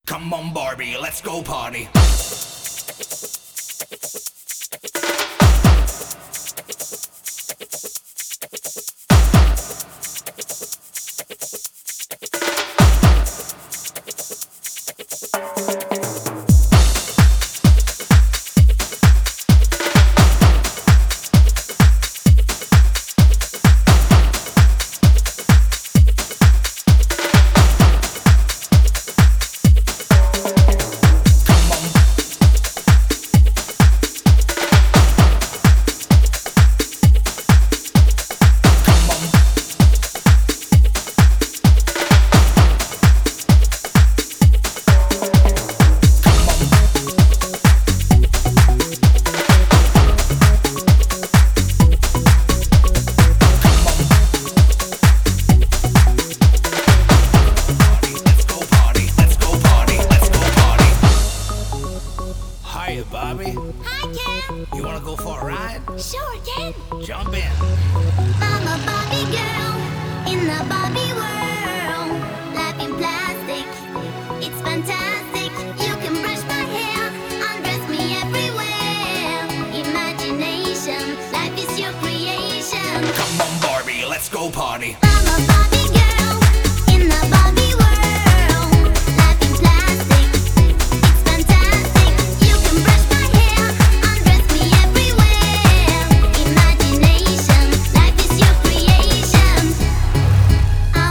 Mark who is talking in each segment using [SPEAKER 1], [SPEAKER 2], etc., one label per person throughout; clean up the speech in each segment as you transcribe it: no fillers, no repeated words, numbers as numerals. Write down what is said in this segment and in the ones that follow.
[SPEAKER 1] Come on, Barbie, let's go party. Hiya, Bobby.
[SPEAKER 2] Hi, Ken.
[SPEAKER 1] You wanna go for a ride?
[SPEAKER 2] Sure, Ken.
[SPEAKER 1] Jump in.
[SPEAKER 2] I'm a Barbie girl in the Barbie world. Life in plastic, it's fantastic. You can brush my hair, undress me everywhere. Imagination, life is your creation.
[SPEAKER 1] Come on, Barbie, let's go party.
[SPEAKER 2] I'm a Barbie girl in the Barbie world. Life in plastic, it's fantastic. You can brush my hair, undress me everywhere. Imagination, life is your creation.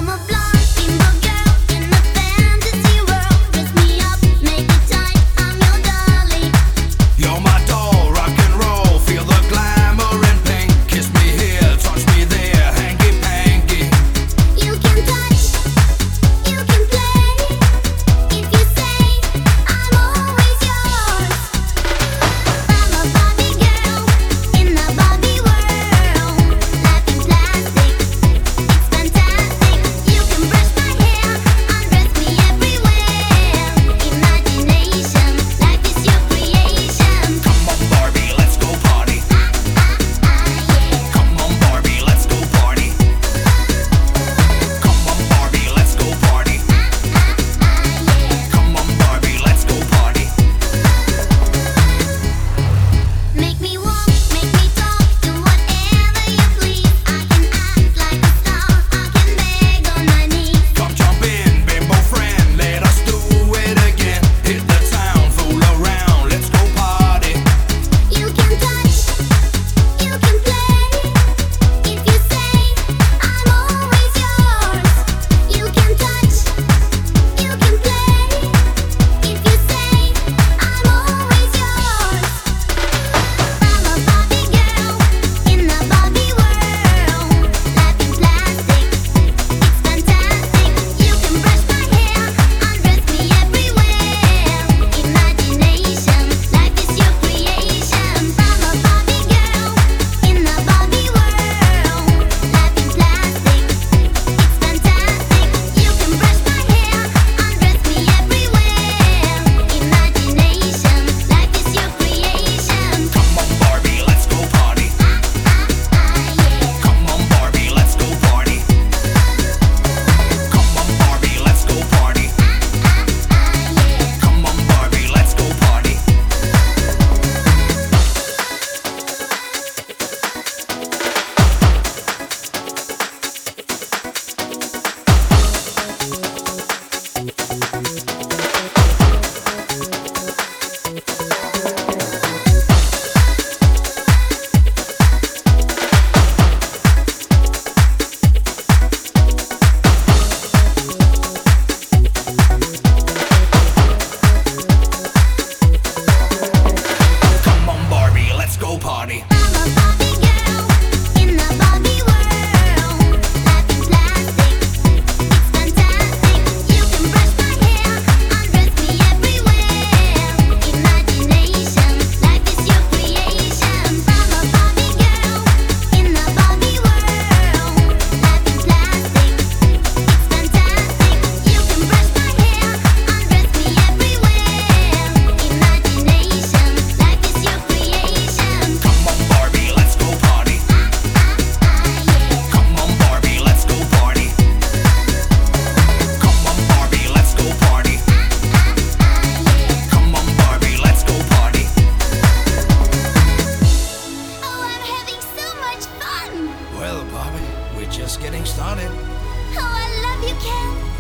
[SPEAKER 1] Well, Barbie, we're just getting started.
[SPEAKER 2] Oh, I love you, Ken.